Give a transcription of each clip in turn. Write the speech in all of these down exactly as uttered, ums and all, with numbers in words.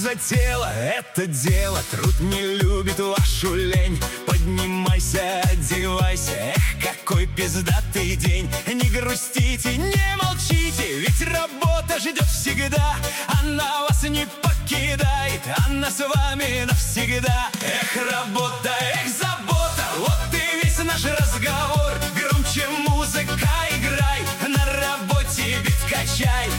за тело, это дело. Труд не любит вашу лень. Поднимайся, одевайся, эх, какой пиздатый день. Не грустите, не молчите, ведь работа ждет всегда. Она вас не покидает, она с вами навсегда. Эх, работа, эх, забота, вот и весь наш разговор. Громче музыка играй, на работе бит качай.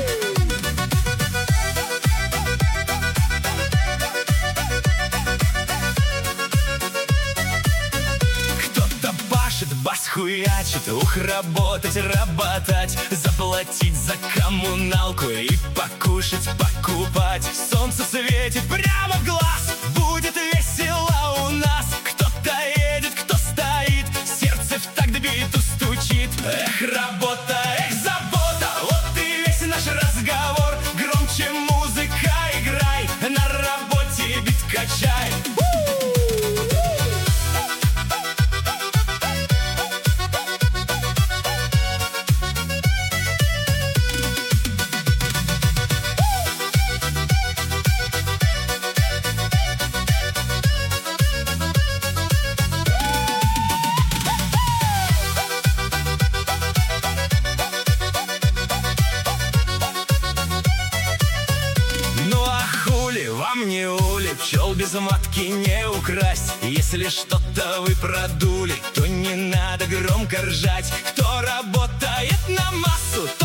Бас хуячит, ух, работать, работать, заплатить за коммуналку и покушать, покупать. Солнце светит прямо в глаз, будет весело у нас. Кто-то едет, кто стоит, сердце в такт биту стучит. Эх, работа, эх, забота, вот и весь наш разговор. Громче музыка играй, на работе бит качай. Вам не ули, пчел без матки не украсть. Если что-то вы продули, то не надо громко ржать. Кто работает на массу,